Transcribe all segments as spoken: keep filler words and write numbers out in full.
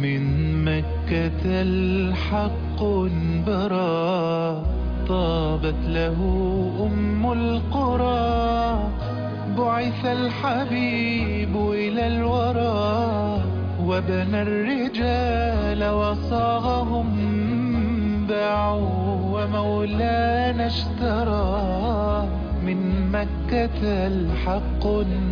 من مكة الحق برا، طابت له أم القرى. بعث الحبيب إلى الورى، وبنى الرجال وصاغهم. باعوا ومولانا اشترى، من مكة الحق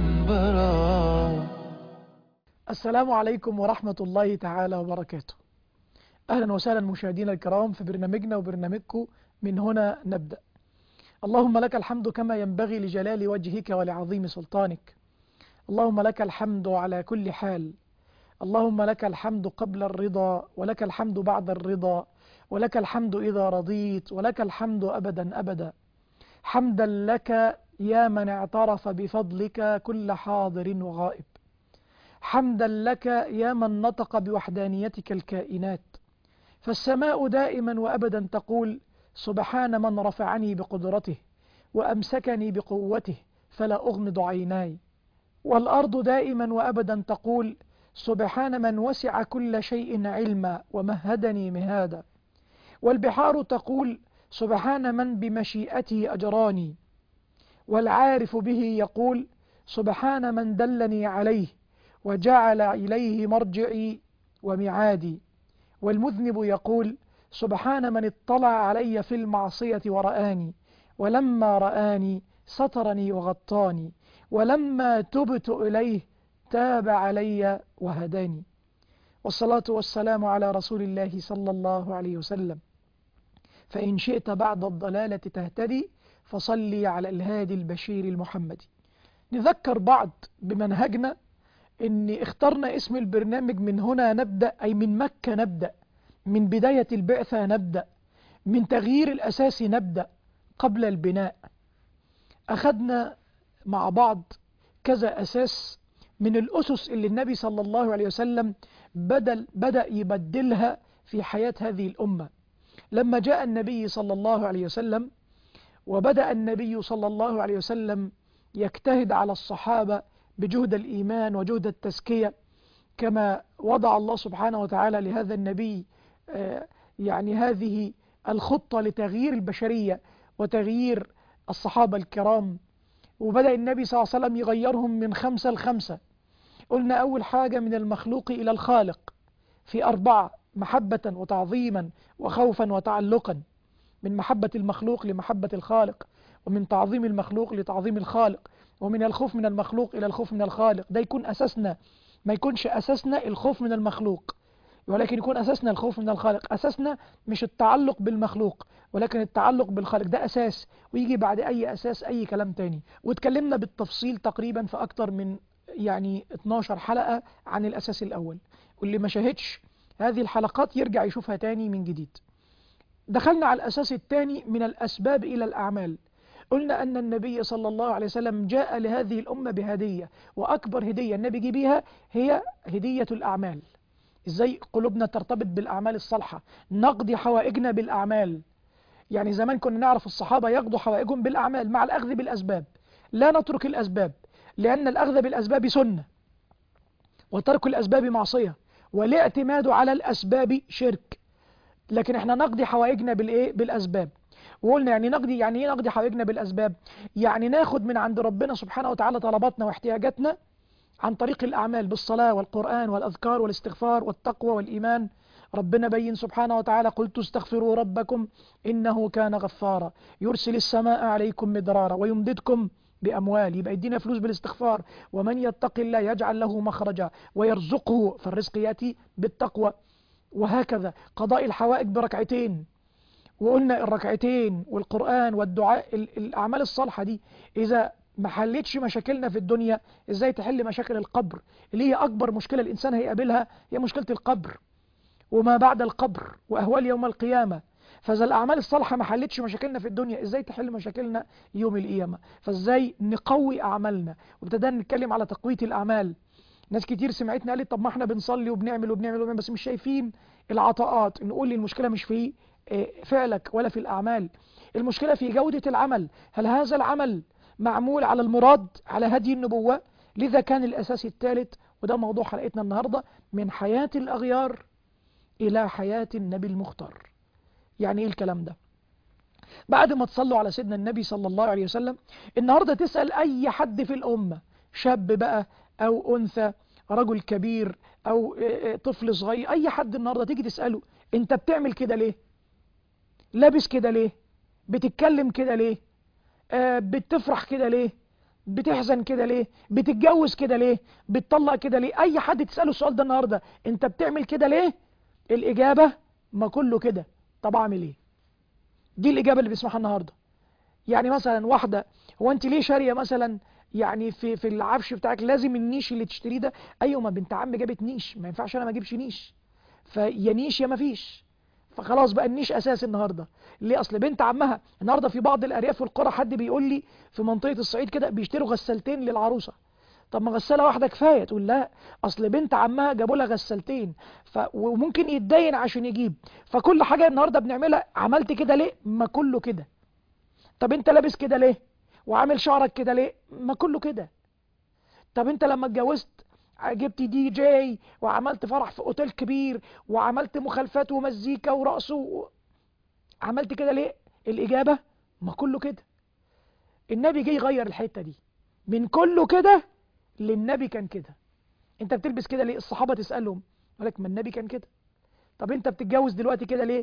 برا. السلام عليكم ورحمة الله تعالى وبركاته. أهلا وسهلا مشاهدينا الكرام في برنامجنا وبرنامجكم من هنا نبدأ. اللهم لك الحمد كما ينبغي لجلال وجهك ولعظيم سلطانك. اللهم لك الحمد على كل حال. اللهم لك الحمد قبل الرضا، ولك الحمد بعد الرضا، ولك الحمد إذا رضيت، ولك الحمد أبدا أبدا. حمدا لك يا من اعترف بفضلك كل حاضر وغائب. حمدا لك يا من نطق بوحدانيتك الكائنات. فالسماء دائما وأبدا تقول سبحان من رفعني بقدرته وأمسكني بقوته فلا أغمض عيناي. والأرض دائما وأبدا تقول سبحان من وسع كل شيء علما ومهدني مهادا. والبحار تقول سبحان من بمشيئته أجراني. والعارف به يقول سبحان من دلني عليه وجعل إليه مرجعي ومعادي. والمذنب يقول سبحان من اطلع علي في المعصية ورآني، ولما رآني سترني وغطاني، ولما تبت إليه تاب علي وهداني. والصلاة والسلام على رسول الله صلى الله عليه وسلم. فإن شئت بعد الضلالة تهتدي فصلي على الهادي البشير المحمدي. نذكر بعض بمنهجنا إن اخترنا اسم البرنامج من هنا نبدأ، أي من مكة نبدأ، من بداية البعثة نبدأ، من تغيير الأساس نبدأ قبل البناء. أخذنا مع بعض كذا أساس من الأسس اللي النبي صلى الله عليه وسلم بدل بدأ يبدلها في حياة هذه الأمة. لما جاء النبي صلى الله عليه وسلم وبدأ النبي صلى الله عليه وسلم يجتهد على الصحابة بجهد الإيمان وجهد التزكية، كما وضع الله سبحانه وتعالى لهذا النبي يعني هذه الخطة لتغيير البشرية وتغيير الصحابة الكرام. وبدأ النبي صلى الله عليه وسلم يغيرهم من خمسة لخمسة. قلنا أول حاجة من المخلوق إلى الخالق في أربعة: محبة وتعظيما وخوفا وتعلقا. من محبة المخلوق لمحبة الخالق، ومن تعظيم المخلوق لتعظيم الخالق، ومن الخوف من المخلوق إلى الخوف من الخالق. ده يكون أساسنا، ما يكونش أساسنا الخوف من المخلوق، ولكن يكون أساسنا الخوف من الخالق. أساسنا مش التعلق بالمخلوق ولكن التعلق بالخالق، ده أساس، ويجي بعد أي أساس أي كلام تاني. واتكلمنا بالتفصيل تقريبا في أكتر من يعني اتناشر حلقة عن الأساس الأول، واللي ما شاهدش هذه الحلقات يرجع يشوفها تاني من جديد. دخلنا على الأساس الثاني من الأسباب إلى الأعمال. قلنا أن النبي صلى الله عليه وسلم جاء لهذه الأمة بهدية، وأكبر هدية النبي جه بيها هي هدية الأعمال. إزاي قلوبنا ترتبط بالأعمال الصالحة، نقضي حوائجنا بالأعمال. يعني زمان كنا نعرف الصحابة يقضوا حوائجهم بالأعمال مع الأخذ بالأسباب، لا نترك الأسباب، لأن الأخذ بالأسباب سنة، وترك الأسباب معصية، والاعتماد على الأسباب شرك. لكن احنا نقضي حوائجنا بالإيه؟ بالأسباب. وقلنا يعني نقضي يعني ايه نقضي حوائجنا بالأسباب؟ يعني ناخد من عند ربنا سبحانه وتعالى طلباتنا واحتياجاتنا عن طريق الأعمال بالصلاة والقرآن والأذكار والاستغفار والتقوى والإيمان. ربنا بين سبحانه وتعالى قلت استغفروا ربكم إنه كان غفارا يرسل السماء عليكم مدرارا ويمددكم بأموال. يبقى يدينا فلوس بالاستغفار. ومن يتق الله يجعل له مخرجا ويرزقه، فالرزق يأتي بالتقوى. وهكذا قضاء الحوائج بركعتين. وقلنا الركعتين والقرآن والدعاء، الأعمال الصالحة دي إذا ما حلتش مشاكلنا في الدنيا، إزاي تحل مشاكل القبر اللي هي أكبر مشكلة الإنسان هيقابلها؟ هي مشكلة القبر وما بعد القبر وأهوال يوم القيامة. فإذا الأعمال الصالحة ما حلتش مشاكلنا في الدنيا، إزاي تحل مشاكلنا يوم القيامة؟ فإزاي نقوي أعمالنا؟ وابتدأنا نتكلم على تقوية الأعمال. ناس كتير سمعتنا قالت طب ما احنا بنصلي وبنعمل وبنعمل وبنعمل بس مش شايفين العطاءات. نقول لي المشكلة مش في فعلك ولا في الأعمال، المشكلة في جودة العمل. هل هذا العمل معمول على المراد، على هدي النبوة؟ لذا كان الأساس الثالث وده موضوع حلقتنا النهاردة، من حياة الأغيار إلى حياة النبي المختار. يعني إيه الكلام ده؟ بعد ما تصلوا على سيدنا النبي صلى الله عليه وسلم، النهاردة تسأل أي حد في الأمة، شاب بقى أو أنثى، رجل كبير أو طفل صغير، أي حد النهاردة تيجي تسأله أنت بتعمل كده ليه؟ لابس كده ليه؟ بتتكلم كده ليه؟ آه بتفرح كده ليه؟ بتحزن كده ليه؟ بتتجوز كده ليه؟ بتطلق كده ليه؟ أي حد تسأله السؤال ده النهاردة، أنت بتعمل كده ليه؟ الإجابة ما كله كده. طب أعمل إيه؟ دي الإجابة اللي بيسمعها النهاردة. يعني مثلا واحدة، هو أنت ليه شارية مثلا يعني في في العفش بتاعك لازم النيش اللي تشتريه ده؟ أيوة، ما بنت عم جابت نيش، ما ينفعش أنا ما أجيبش نيش، فيا نيش يا ما فيش. فخلاص بقى النيش أساس النهاردة. ليه؟ أصل بنت عمها النهاردة في بعض الأرياف والقرى، حد بيقول لي في منطقة الصعيد كده بيشتروا غسالتين للعروسة. طب ما غسالة واحدة كفاية، تقول لا أصل بنت عمها جابوا لها غسالتين، ف... وممكن يتدين عشان يجيب. فكل حاجة النهاردة بنعملها عملت كده ليه؟ ما كله كده. طب انت لابس كده ليه؟ وعامل شعرك كده ليه؟ ما كله كده. طب انت لما اتجوزت جبت دي جي وعملت فرح في اوتيل كبير وعملت مخالفات ومزيكا ورقص و... عملت كده ليه؟ الإجابة ما كله كده. النبي جه يغير الحتة دي، من كله كده للنبي كان كده. انت بتلبس كده ليه؟ الصحابة تسألهم يقول لك ما النبي كان كده. طب انت بتتجوز دلوقتي كده ليه؟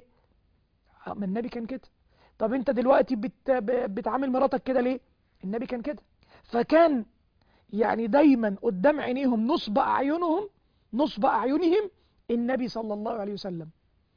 ما النبي كان كده. طب انت دلوقتي بت... بتعامل مراتك كده ليه؟ النبي كان كده. فكان يعني دايما قدام عينيهم، نصب أعينهم نصب أعينهم النبي صلى الله عليه وسلم.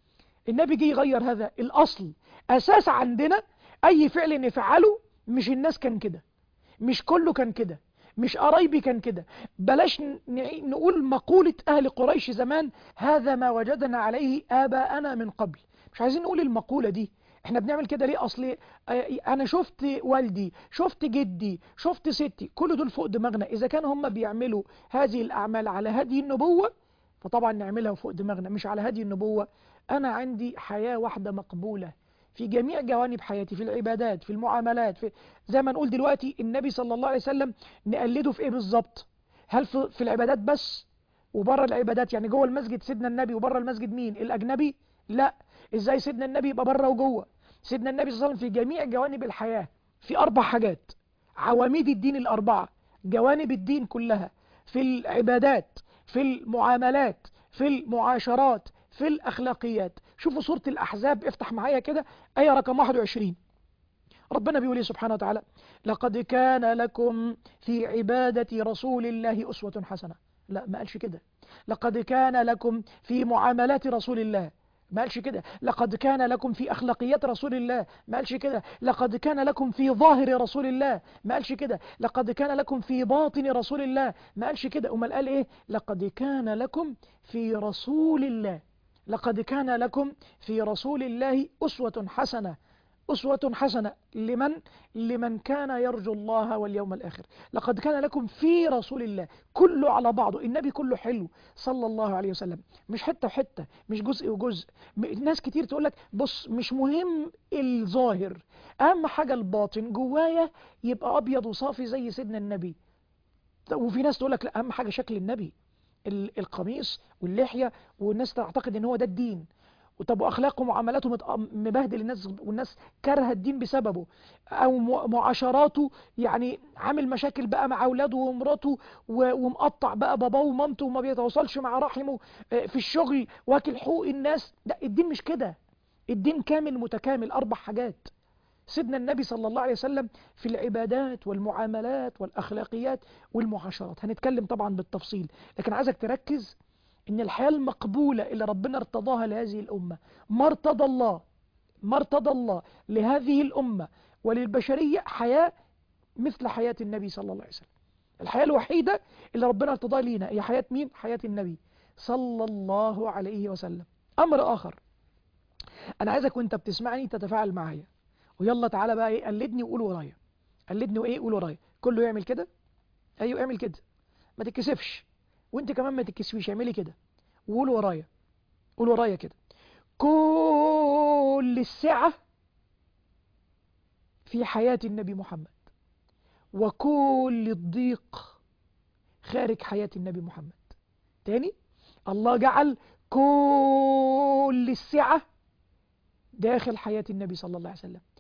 النبي جه يغير هذا الأصل. أساس عندنا أي فعل نفعله، مش الناس كان كده، مش كله كان كده، مش قرايبي كان كده. بلاش نقول مقولة أهل قريش زمان، هذا ما وجدنا عليه آباءنا من قبل. مش عايزين نقول المقولة دي. احنا بنعمل كده ليه؟ أصل أنا شفت والدي، شفت جدي، شفت ستي، كل دول فوق دماغنا. إذا كان هم بيعملوا هذه الأعمال على هدي النبوة، فطبعا نعملها فوق دماغنا. مش على هدي النبوة، أنا عندي حياة واحدة مقبولة في جميع جوانب حياتي، في العبادات، في المعاملات، في زي ما نقول دلوقتي النبي صلى الله عليه وسلم نقلده في ايه بالظبط؟ هل في, في العبادات بس وبره العبادات؟ يعني جوه المسجد سيدنا النبي وبره المسجد مين؟ الأجنبي؟ لا. ازاي سيدنا النبي يبقى بره وجوه؟ سيدنا النبي صلى الله عليه وسلم في جميع جوانب الحياة، في أربع حاجات، عواميد الدين الأربعة، جوانب الدين كلها، في العبادات، في المعاملات، في المعاشرات، في الأخلاقيات. شوفوا سورة الأحزاب، افتح معايا كده آية رقم واحد وعشرين. ربنا بيقول سبحانه وتعالى: لقد كان لكم في عبادة رسول الله أسوة حسنة. لا، ما قالش كده. لقد كان لكم في معاملات رسول الله، ما قالش كده. لقد كان لكم في أخلاقيات رسول الله، ما قالش كده. لقد كان لكم في ظاهر رسول الله، ما قالش كده. لقد كان لكم في باطن رسول الله، ما قالش كده. أمال قال إيه؟ لقد كان لكم في رسول الله، لقد كان لكم في رسول الله أسوة حسنة. أسوة حسنة لمن؟ لمن كان يرجو الله واليوم الآخر. لقد كان لكم في رسول الله، كله على بعضه. النبي كله حلو صلى الله عليه وسلم، مش حتة وحتة، مش جزء وجزء. ناس كتير تقول لك بص، مش مهم الظاهر، أهم حاجة الباطن جوايا يبقى أبيض وصافي زي سيدنا النبي. وفي ناس تقول لك لا، أهم حاجة شكل النبي، القميص واللحية، والناس تعتقد ان هو ده الدين. وطب واخلاقه ومعاملاته مبهدل الناس، والناس كارهه الدين بسببه، او معاشراته يعني عامل مشاكل بقى مع اولاده ومراته، ومقطع بقى باباه ومامته وما بيتواصلش مع رحمه في الشغل، واكل حقوق الناس. لا، الدين مش كده. الدين كامل متكامل، اربع حاجات. سيدنا النبي صلى الله عليه وسلم في العبادات والمعاملات والأخلاقيات والمعاشرات. هنتكلم طبعا بالتفصيل، لكن عايزك تركز إن الحياة المقبولة اللي ربنا ارتضاها لهذه الأمة، ما ارتضى الله ما ارتضى الله لهذه الأمة وللبشرية حياة مثل حياة النبي صلى الله عليه وسلم. الحياة الوحيدة اللي ربنا ارتضاها لينا هي حياة مين؟ حياة النبي صلى الله عليه وسلم. أمر آخر، أنا عايزك وانت بتسمعني تتفاعل معايا، ويلا تعالى بقى ايه، قلدني وقول ورايا. قلدني وايه، قول ورايا. كله يعمل كده. ايوه اعمل كده، ما تتكسفش، وانت كمان ما تتكسفيش، اعملي كده وقول ورايا. قول ورايا كده: كل السعة في حياة النبي محمد، وكل الضيق خارج حياة النبي محمد. تاني، الله جعل كل السعة داخل حياة النبي صلى الله عليه وسلم،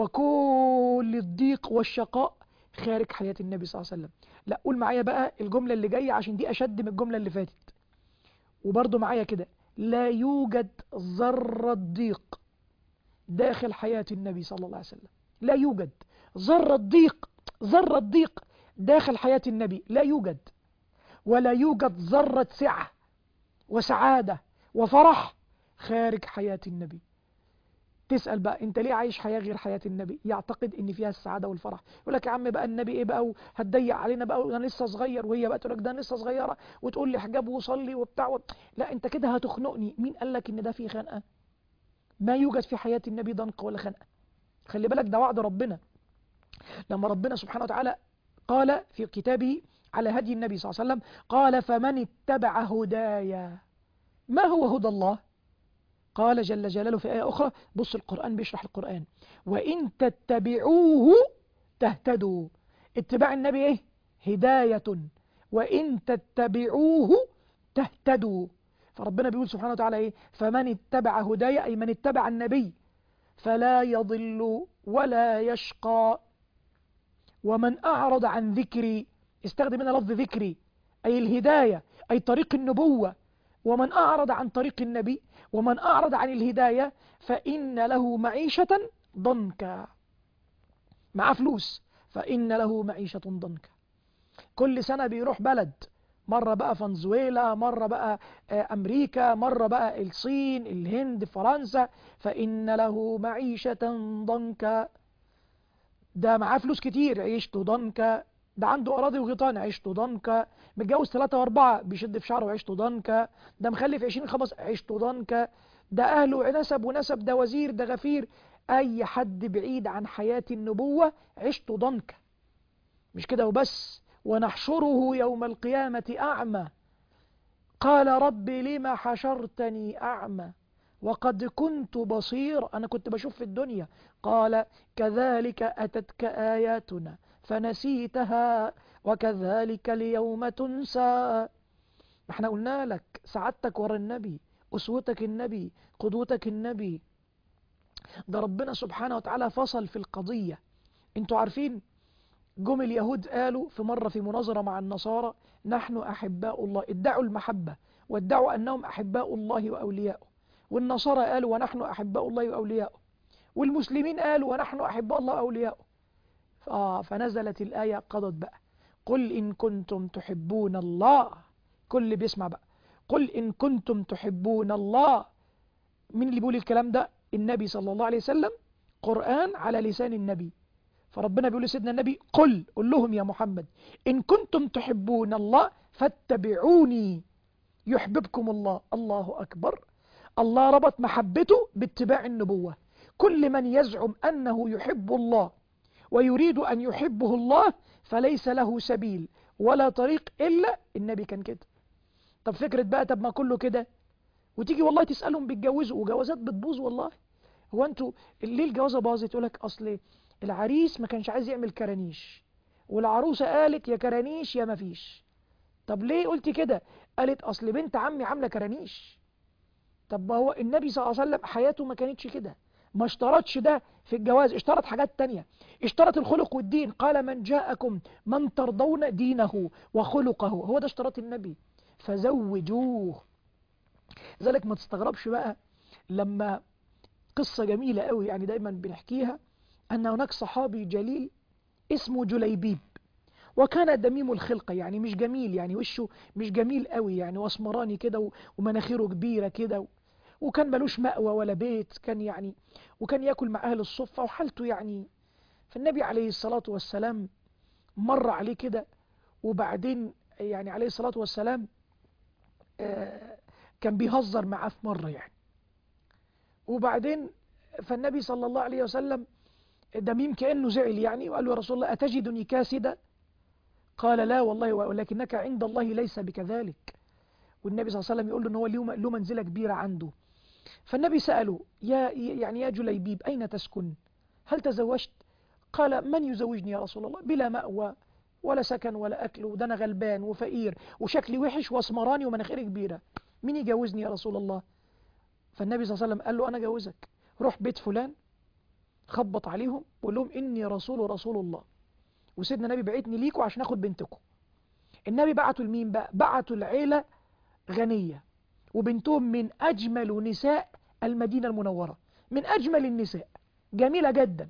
وكل الضيق والشقاء خارج حياة النبي صلى الله عليه وسلم. لا، قول معايا بقى الجملة اللي جاية عشان دي أشد من الجملة اللي فاتت، وبرضو معايا كده: لا يوجد ذرة ضيق داخل حياة النبي صلى الله عليه وسلم. لا يوجد ذرة ضيق، ذرة ضيق داخل حياة النبي لا يوجد، ولا يوجد ذرة سعة وسعادة وفرح خارج حياة النبي. تسأل بقى انت ليه عايش حياة غير حياة النبي؟ يعتقد ان فيها السعادة والفرح. يقول لك يا عم بقى النبي ايه بقى وهتضيق علينا بقى وانا لسه صغير، وهي بقى تقول لك ده انا لسه صغيرة وتقول لي حجاب وصلي وبتاع و... لا انت كده هتخنقني. مين قال لك ان ده فيه خنقة؟ ما يوجد في حياة النبي ضنك ولا خنقة. خلي بالك ده وعد ربنا، لما ربنا سبحانه وتعالى قال في كتابه على هدي النبي صلى الله عليه وسلم، قال فمن اتبع هدايا. ما هو هدى الله؟ قال جل جلاله في آية أخرى، بص القرآن بيشرح القرآن: وإن تتبعوه تهتدوا. اتباع النبي إيه؟ هداية. وإن تتبعوه تهتدوا. فربنا بيقول سبحانه وتعالى إيه؟ فمن اتبع هدايا، أي من اتبع النبي، فلا يضل ولا يشقى. ومن أعرض عن ذكري، استخدم هنا لفظ ذكري، أي الهداية، أي طريق النبوة. ومن أعرض عن طريق النبي، ومن أعرض عن الهداية، فإن له معيشة ضنكا. معاه فلوس، فإن له معيشة ضنكا. كل سنة بيروح بلد، مرة بقى فنزويلا، مرة بقى أمريكا، مرة بقى الصين، الهند، فرنسا، فإن له معيشة ضنكا. ده معاه فلوس كتير، عيشته ضنكا. ده عنده أراضي وغيطان، عيشته ضنكا. متجوز ثلاثة وأربعة، بيشد في شعره، عيشته ضنكا. ده مخلف عشرين خمس، عيشته ضنكا. ده أهله نسب ونسب، ده وزير، ده غفير. أي حد بعيد عن حياة النبوة عيشته ضنكا. مش كده وبس: ونحشره يوم القيامة أعمى، قال رب لما حشرتني أعمى وقد كنت بصير. أنا كنت بشوف في الدنيا. قال كذلك أتتك آياتنا فنسيتها وكذلك اليوم تنسى. احنا قلنا لك سعادتك ورا النبي، أسوتك النبي، قدوتك النبي. ده ربنا سبحانه وتعالى فصل في القضية. انتوا عارفين جم اليهود قالوا في مرة في مناظرة مع النصارى: نحن أحباء الله. ادعوا المحبة وادعوا أنهم أحباء الله وأولياؤه. والنصارى قالوا ونحن أحباء الله وأولياؤه. والمسلمين قالوا ونحن أحباء الله وأولياؤه. آه فنزلت الآية قضت بقى: قل إن كنتم تحبون الله. كل اللي بيسمع بقى: قل إن كنتم تحبون الله. مين اللي بيقول الكلام ده؟ النبي صلى الله عليه وسلم، قرآن على لسان النبي. فربنا بيقول لسيدنا النبي: قل، قل لهم يا محمد: إن كنتم تحبون الله فاتبعوني يحببكم الله. الله أكبر. الله ربط محبته باتباع النبوة. كل من يزعم أنه يحب الله ويريد أن يحبه الله فليس له سبيل ولا طريق إلا النبي كان كده. طب فكرة بقى، طب ما كله كده، وتيجي والله تسألهم بيتجوزوا وجوازات بتبوظ. والله هو انتوا ليه الجوازة باظت؟ يقولك أصل العريس ما كانش عايز يعمل كرانيش، والعروسة قالت يا كرانيش يا ما فيش. طب ليه قلت كده؟ قالت أصل بنت عمي عاملة كرانيش. طب ما هو النبي صلى الله عليه وسلم حياته ما كانتش كده، ما اشترطش ده في الجواز، اشترط حاجات تانية، اشترط الخلق والدين. قال من جاءكم من ترضون دينه وخلقه، هو ده اشتراط النبي، فزوجوه. ذلك ما تستغربش بقى لما قصة جميلة قوي يعني دايما بنحكيها، أن هناك صحابي جليل اسمه جليبيب، وكان دميم الخلقة، يعني مش جميل، يعني وشه مش جميل قوي يعني، واسمراني كده ومناخيره كبيرة كده، وكان ملوش مأوى ولا بيت، كان يعني وكان يأكل مع أهل الصفة وحالته يعني. فالنبي عليه الصلاة والسلام مر عليه كده، وبعدين يعني عليه الصلاة والسلام آه كان بيهزر معاه في مرة يعني. وبعدين فالنبي صلى الله عليه وسلم دميم كأنه زعل يعني، وقال له يا رسول الله أتجدني كاسدا؟ قال لا والله ولكنك عند الله ليس بكذلك. والنبي صلى الله عليه وسلم يقول له ان هو له منزلة كبيرة عنده. فالنبي سأله يا يعني يا جليبيب أين تسكن؟ هل تزوجت؟ قال من يزوجني يا رسول الله؟ بلا مأوى ولا سكن ولا أكل، وده أنا غلبان وفقير وشكلي وحش واسمراني ومناخيري كبيرة، مين يجوزني يا رسول الله؟ فالنبي صلى الله عليه وسلم قال له أنا جوزك، روح بيت فلان خبط عليهم وقول لهم إني رسول رسول الله، وسيدنا النبي بعتني ليكوا عشان أخد بنتكم. النبي بعتوا لمين بقى؟ بعتوا العيلة غنية وبنتهم من أجمل نساء المدينة المنورة، من أجمل النساء، جميلة جدا،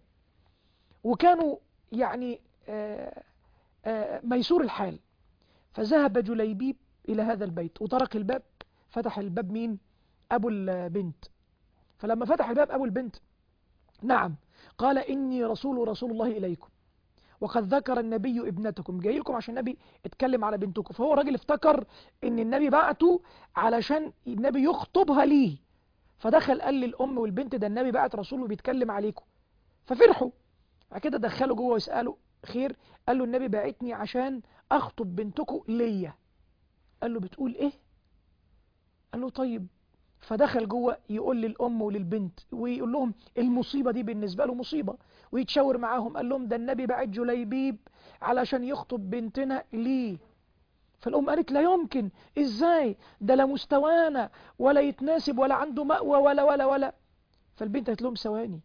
وكانوا يعني آآ آآ ميسور الحال. فذهب جليبيب إلى هذا البيت وطرق الباب، فتح الباب مين؟ أبو البنت. فلما فتح الباب أبو البنت، نعم، قال إني رسول رسول الله إليكم وقد ذكر النبي ابنتكم، جاي لكم عشان النبي اتكلم على بنتكم. فهو راجل افتكر ان النبي بعته علشان النبي يخطبها ليه، فدخل قال للأم والبنت ده النبي بعت رسول وبيتكلم عليكم، ففرحوا. بعد كده دخلوا جوه ويسألوا خير، قال له النبي بعتني عشان أخطب بنتكم ليا. قال له بتقول إيه؟ قال له طيب. فدخل جوه يقول للأم وللبنت ويقول لهم المصيبة دي بالنسبة له مصيبة، ويتشاور معاهم. قال لهم ده النبي بعت جليبيب علشان يخطب بنتنا ليه. فالأم قالت لا يمكن، إزاي؟ ده لا مستوانا ولا يتناسب ولا عنده مأوى ولا ولا ولا. فالبنت قالت لهم ثواني،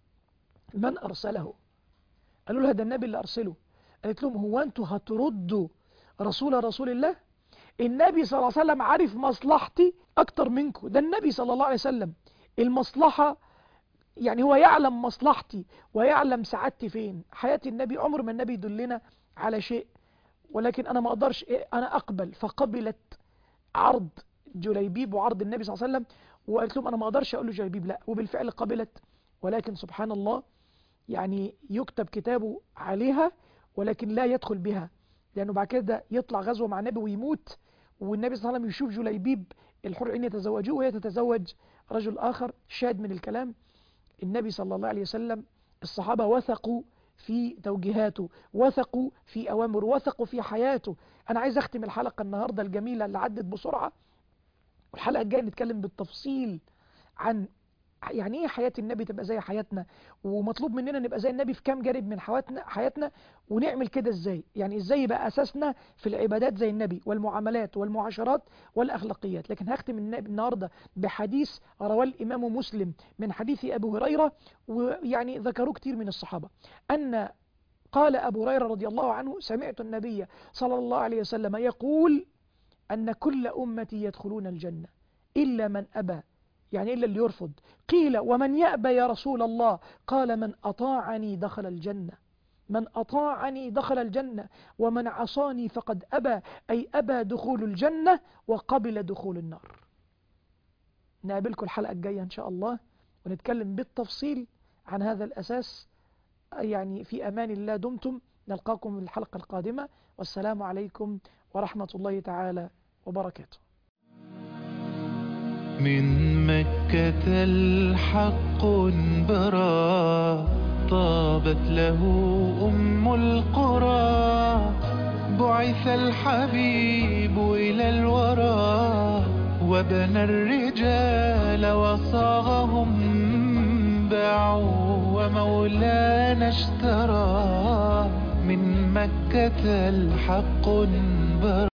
من أرسله؟ قالوا لها ده النبي اللي أرسله. قالت لهم هو أنتوا هتردوا رسول رسول الله؟ النبي صلى الله عليه وسلم عارف مصلحتي أكتر منكم، ده النبي صلى الله عليه وسلم المصلحة، يعني هو يعلم مصلحتي ويعلم سعادتي فين. حياة النبي عمر ما النبي يدلنا على شيء، ولكن أنا ما أقدرش إيه، أنا أقبل. فقبلت عرض جليبيب وعرض النبي صلى الله عليه وسلم، وقالت لهم أنا ما أقدرش أقول له جليبيب لا، وبالفعل قبلت. ولكن سبحان الله، يعني يكتب كتابه عليها ولكن لا يدخل بها، لأنه بعد كده يطلع غزوة مع النبي ويموت، والنبي صلى الله عليه وسلم يشوف جليبيب الحور عين يتزوجوه وهي تتزوج رجل آخر. شاهد من الكلام، النبي صلى الله عليه وسلم الصحابة وثقوا في توجيهاته، وثقوا في أوامره، وثقوا في حياته. أنا عايز أختم الحلقة النهاردة الجميلة اللي عدت بسرعة، والحلقة الجاية نتكلم بالتفصيل عن يعني ايه حياة النبي تبقى زي حياتنا، ومطلوب مننا نبقى زي النبي في كام جانب من حياتنا حياتنا ونعمل كده ازاي، يعني ازاي يبقى اساسنا في العبادات زي النبي والمعاملات والمعاشرات والاخلاقيات. لكن هختم النهارده بحديث رواه الامام مسلم من حديث ابي هريرة، ويعني ذكروه كتير من الصحابة، ان قال ابو هريرة رضي الله عنه سمعت النبي صلى الله عليه وسلم يقول ان كل امتي يدخلون الجنة الا من ابى، يعني إلا اللي يرفض. قيل ومن يأبى يا رسول الله؟ قال من أطاعني دخل الجنة، من أطاعني دخل الجنة ومن عصاني فقد أبى، أي أبى دخول الجنة وقبل دخول النار. نقابلكم الحلقة الجاية إن شاء الله ونتكلم بالتفصيل عن هذا الأساس. يعني في أمان الله دمتم، نلقاكم في الحلقة القادمة، والسلام عليكم ورحمة الله تعالى وبركاته. من مكة الحق برا، طابت له أم القرى، بعث الحبيب إلى الورى، وبنى الرجال وصاغهم، باعوا ومولانا اشترى، من مكة الحق برا.